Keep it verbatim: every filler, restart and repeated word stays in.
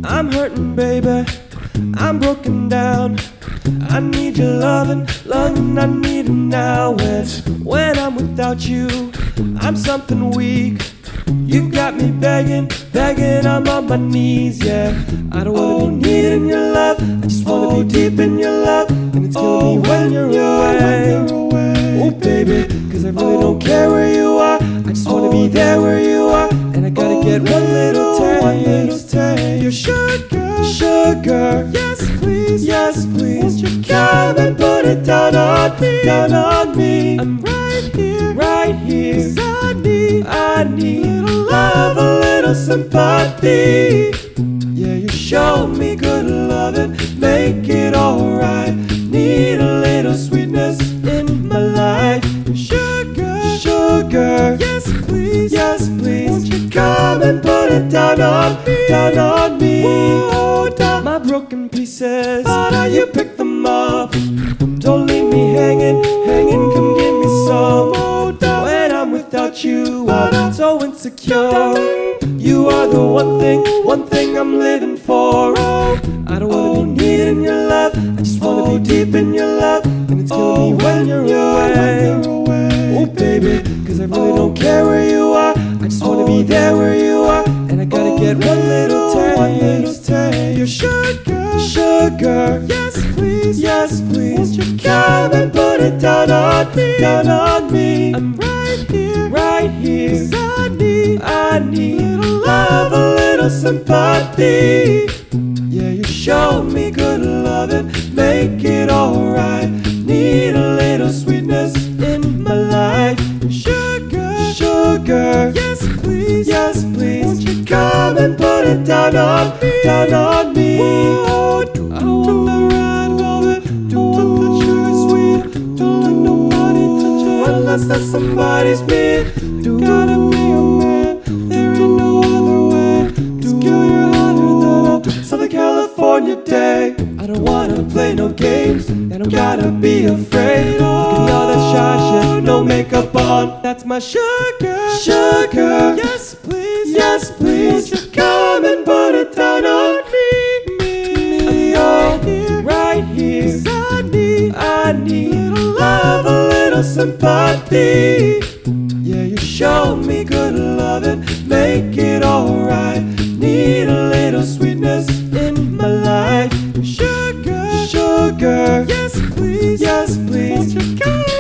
I'm hurting, baby, I'm broken down. I need your loving, loving, I need it now. When, when I'm without you, I'm something weak. You got me begging, begging, I'm on my knees, yeah. I don't wanna be needing your love, I just wanna be deep in your love. And it's killing me when you're away. Oh baby, cause I really don't care where you are, I just wanna be there where you are. And I gotta get one little taste, your sugar, sugar. Yes please, yes please, won't you come and put it down on me, down on me. I'm right here, right here, cause I need, I need a little love, a little sympathy. Yeah, you show me good loving, make it alright. Need a little sweetness in my life. Sugar, sugar, yes please, yes please, won't you come and put it down on me, down on me. Whoa, down my broken pieces, how do you pick them up? Don't leave me hanging, hanging, come give me some. Oh, when I'm without you, I'm so insecure. You are the one thing, one thing I'm living for. Oh, I don't wanna be needing your love, I just wanna be deep in your love. And it's killing me when you're away. Oh baby, cause I really don't care where you are, I just wanna be there where you are. And I gotta get one little taste, your sugar, sugar. Yes please, yes please, won't you come and put it down on me, down on me. I'm right here, right here, cause I need, I need a little love, a little sympathy. Yeah, you show me good loving, make it alright. Need a little sweetness in my life. Sugar, sugar, yes please, yes please, won't you come and put it down on me, down on me. Whoa, I don't want the red velvet, don't want the sugar sweet, don't let nobody touch it unless that somebody's me. You gotta be a man, there ain't no other way. Cause girl, you're hotter than a Southern California day. I don't wanna play no games, and I don't gotta be afraid. Look at me, all that shy shit, no makeup on. That's my sugar, sugar. Yes please, yes please, won't you come and put it down on me, me. I'm right here, right here, cause I need, I need a little love, a little sympathy. Yeah, you show me good loving, make it alright. Need a little sweetness in my life. Sugar, sugar, yes please, yes please, won't you come